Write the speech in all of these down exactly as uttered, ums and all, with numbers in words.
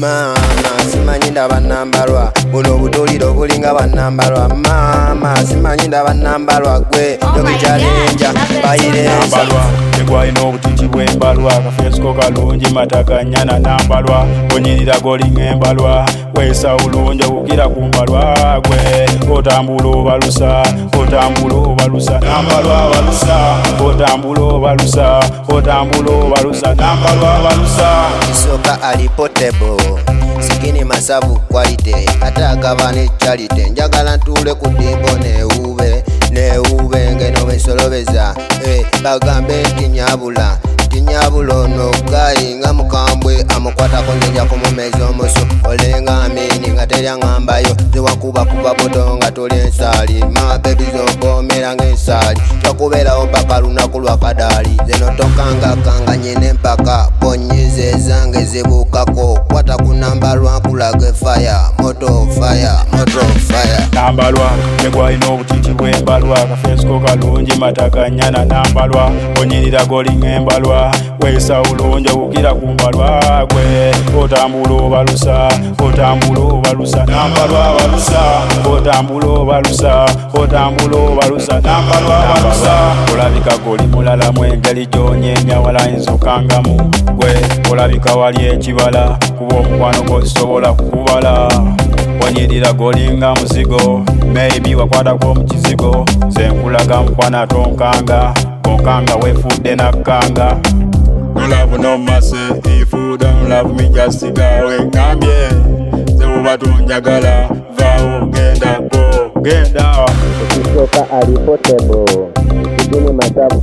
Mama simanyi ndaba nambalwa buno butuliro bulinga banambalwa. Mama simanyi ndaba nambalwa gwe yokijalenja bayirenza tegwalina obutiti bw'embalwa kafeesiko kalungi matakanyana nambalwa onyirira golinga embalwa weesa bulungi okukira ku mbalwa gwe otambula obalusa otambula obalusa nambalwa balusa otambula obalusa otambula obalusa nambalwa balusa kisoka ali potable sikini masavu quality ate agaba ne charity njagala ntule ku dimbo neewube neewube ngeno bensolobeza eh, bagambe nti nyabula tinyabula ono gayi nga mukambwe amukwatako nja kumumeza omusu olenga amini nga teryaŋŋambayo zewakubakuba boto nga tuli ensaali mabebi zompomera ng'ensaali tokubeerawo mpaka lunaku lwakadaali zeno tokangakanga nyine empaka ponyize ezange zibuukako kwata ku nambalwa nkulage fire moto fire moto fire nambalwa tegwalina obutiti bw'embalwa kafeesiko kalungi matakanyana nambalwa onyirira golinga embalwa weesa bulungi okukira ku mbalwa gwe otambula obalusa otambula obalusa nambalwa balusa otambula obalusa otambula obalusa nambalwa balusa olabika goli mulalamu engeri gy'onyeenya walayinzukangamu gwe olabika wali ekibala kuba omukwano gwozisobola kukubala onyirira golinga muzigo maybe wakwatako omukizigo ze nkulaga mukwana tonkanga onkanga weefudde nakkanga. No love no mercy, if you don't love me just go ngambye zebuba tunjagala vaawo genda go genda kisoka ali potable sikini masavu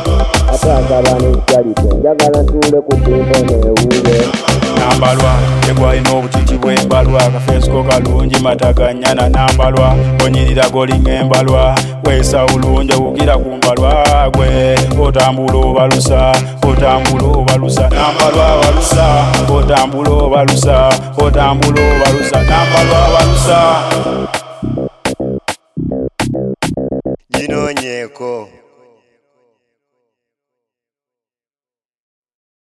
ate agaba ne charity njagala ntule ku dimbo neewube nambalwa tegwalina obutiti bw'embalwa kafeesiko kalungi matakanyana nambalwa onyirira golinga embalwa weesa bulungi okukira ku mbalwa gwe otambula obalusa otambula obalusa nambalwa balusa otambula obalusa otambula obalusa nambalwa balusa ginoonyeeko.